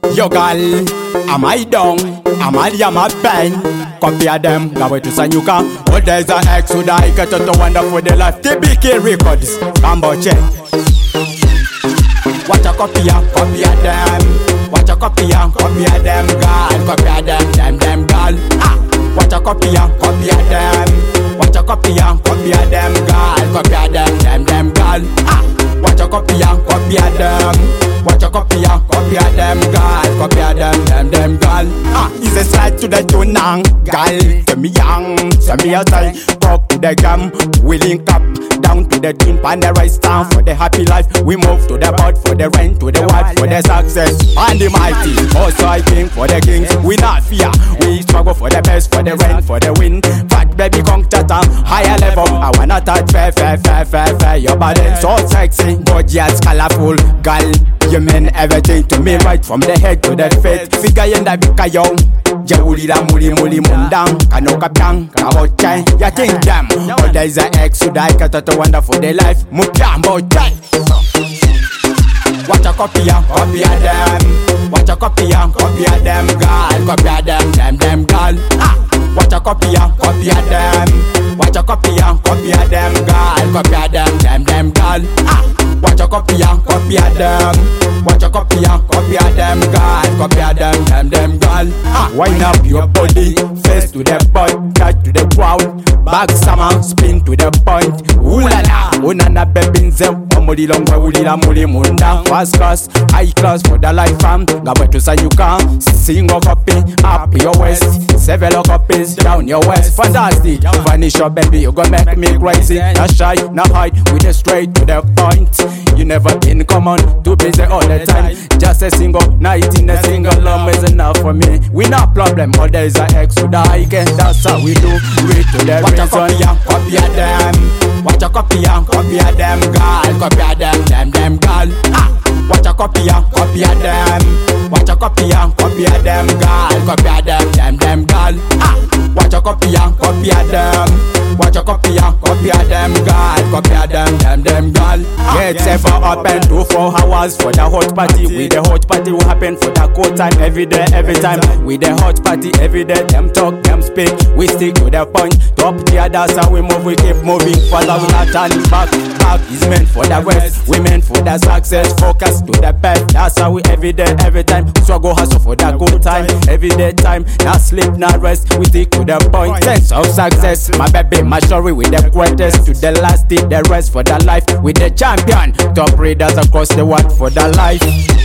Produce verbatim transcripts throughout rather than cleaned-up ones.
Yo girl, am I down? Am I am I bang? Copy of them, go to Sanyuka. What there's an ex who die, get to wonder for the life. T B K Records, Cambo check. Watch a copy and copy of them. Watch a copy and copy of them, girl. Copy of them, them, them, girl. Ah. Watch a copy and copy of them. Watch a copy and copy of them, girl. Copy of them, them, them, girl. Ah. Watch a copy and copy of them. Watch a copy and copy of them, girl. Copy of them, them, them, girl. Ah, it's a slide to the tune now, girl. Send me young, send me outside. Talk to the gum, we link up. Down to the tune, pan the right stand for the happy life. We move to the boat for the rent, to the wife for the success. And the mighty, also I think for the kings. We not fear, we struggle for the best, for the rent, for the win. Fat baby come to town, higher level. I wanna touch fair, fair, fair, fair, fair. Your body so sexy, gorgeous, colorful, girl. You mean everything to me, right from the head to the feet. Figure in the big young. Jawuli la muli muli mundang. Kano kapyang, kamo chai. Ya think them. Or there is an ex who die, cut out a wonder for their life. Mupyambo chai. Watch a copy and copy of them. Watch a copy and copy of them, girl. Copy of them, them, them, girl. Ah. Watch a copy and copy of them. Watch a copy and copy of them, girl. Copy of them, them, them, girl. Ah. Watch a copy and copy of them. Watch a copy and copy of them, girl. Copy of them, them, them, girl. Ah. Wind up your body, face to the butt, touch to the ground. Back summer, spin to the point. Ooh la la, unana bebinze. Omuli longwe uli la muli munda. Fast class, high class for the life fam. Gabe to Sanyuka, single copy up your waist. Several copies down your waist. Fantastic, vanish your baby, you gon' make me crazy. Not shy, not hide, with a straight to the point. You never been common, too busy all the time. Just a single night in a single love is enough for me. We not problem, but there is an ex who die. That's how we do. Read to the reason. Watch a copy and copy of them. Watch a copy and copy of them, girl. Copy of them, them, them, girl. Ah. Watch a copy and copy of them. Watch a copy and copy of them, girl. Copy of them, them, them, girl. Ah. Watch a copy and copy of them. Watch a copy and copy of them, girl. Copy of them, them, them, girl. Get set for up and two four hours for the hot party. With the hot party will happen for the cold time every day, every time. With the hot party every day, them talk, them speak. We stick to the point. Top tier, that's how we move. We keep moving forward, we not turning back. Back is meant for the rest. We meant for the success. Focus to the best. That's how we every day, every time. Struggle hustle for the good time. Every day time. Not sleep, not rest. We stick to the point. Sense of success. My baby, my story with the greatest. To the last day, the rest for the life. With the champion. Top readers across the world for the life.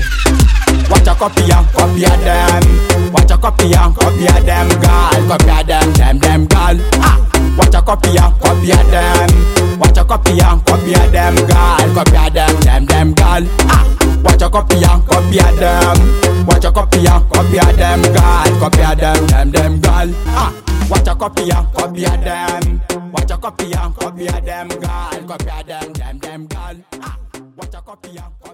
Watch a copy and copy of them. Watch a copy and copy of them, girl. Copy of them, them, them, girl. Ah. Watch a copy and copy of them. Watch a copy and copy of them, girl. Copy of them, them, them, girl. Ah. Watch a copy and copy of them. Watch a copy and copy of them, girl. Copy of them, them, them, girl. Ah. Watch a copy and copy of them. Watch a copy and copy of them, girl. Copy of them, them, them, girl. Ah. Watch a copy and